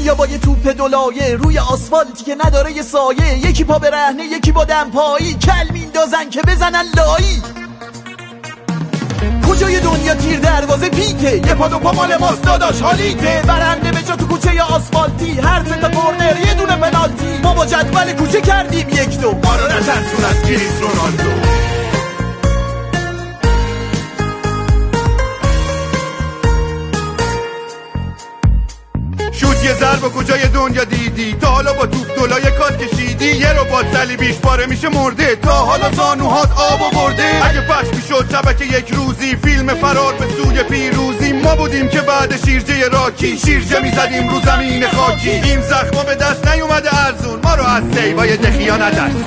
دنیا با یه توپ دولایه روی آسفالتی که نداره یه سایه، یکی پا به رهنه یکی با دمپایی، کل میندازن که بزنن لایی. کجای دنیا تیر دروازه پیته، یه پا دو پا مال ماست داداش حالیته، برنده به جا تو کوچه یا آسفالتی، هر سه تا کورنر یه دونه پنالتی. ما با جدول کوچه کردیم 1-2، ما رو نترسون از کریس رونالدو. شوت یه ضربه کجای دنیا دیدی؟ تا حالا با توپ دلای کات کشیدی؟ یه ربات صلیبیش پاره میشه مرده، تا حالا زانوهات آب آورده؟ اگه پخش میشد شبکه یک روزی فیلم فرار به سوی پیروزی، ما بودیم که بعد شیرجه راکی شیرجه میزدیم رو زمین خاکی. این زخما به دست نیومده ارزون، ما رو از سیوای دخیا نترسون.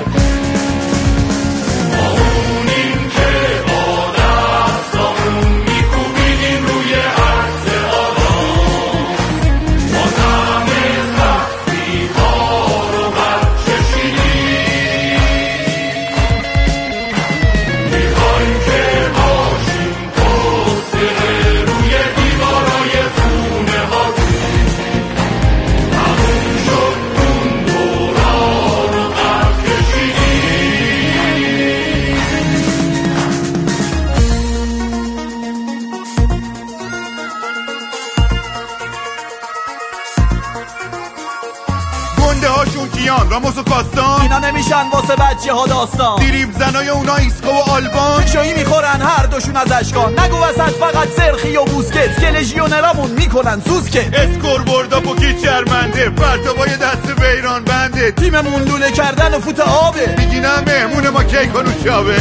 راموس و کاستان اینا نمیشن واسه بچه ها داستان، دیریب زنای اونا ایسکو و آلبان شایی میخورن هر دوشون از اشکان. نگو وسط فقط سرخی و بوسکت که لژیونرامون میکنن سوسکت. اسکور بردا پوکی چرمنده، پرتابای دست بیران بنده، تیممون لوله کردن و فوت آبه، میگینم مهمون ما کیک و نوشابه.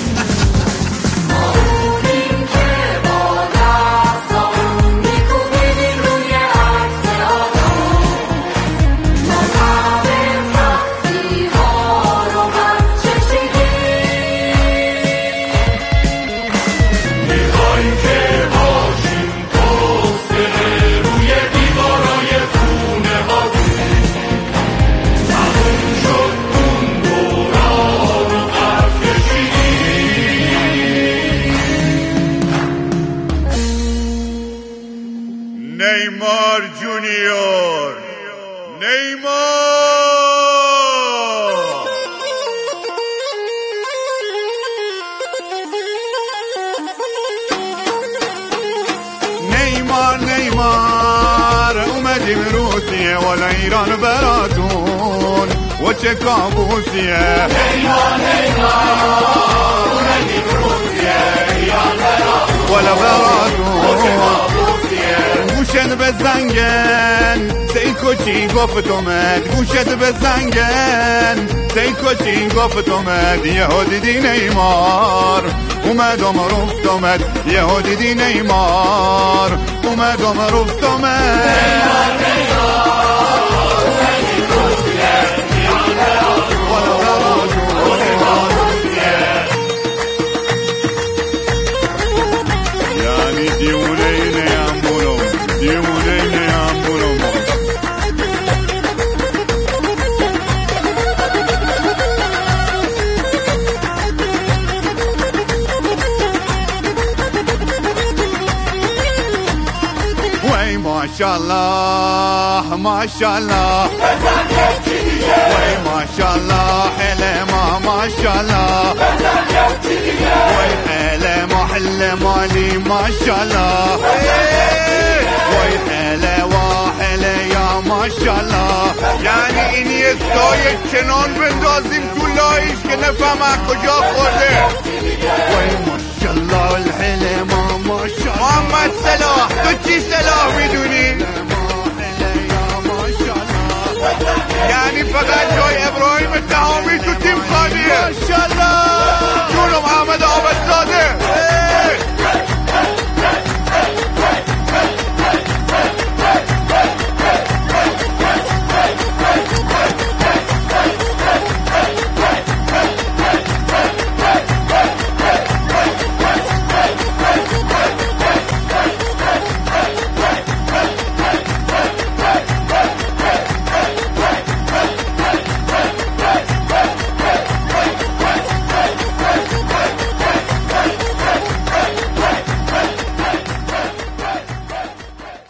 نیمار جونیور، نیمار اومدیم روسیه والا ایران براتون و چه کابوسیه. نیمار اومدیم روسیه ایران براتون والا براتون و چه کابوسیه. گوشت بزنگن سیکوچی گفت اومد، گوشت بزنگن سیکوچی گفت اومد، یهو دیدی نیمار اومد و رفت اومد، یهو دیدی نیمار اومد و رفت اومد. یعنی دیونه اینه امونم، دیونه اینه امونم. وای ماشاءالله ماشاءالله وای ماشاءالله حلما ماشاءالله وای حلما حلمالي ماشاءالله وای حلوا حل یا ماشاءالله. یعنی این یه سایه کنان بندازیم تو لایش که نفهم کجا خورده. وای ماشاءالله الحلما ماشاءالله. محمد صلاح تو چی صلاح میدونی؟ یعنی فقط جای ابراهیم تهامی تو تیم خالیه. ماشاءالله جونم احمد عابدزاده.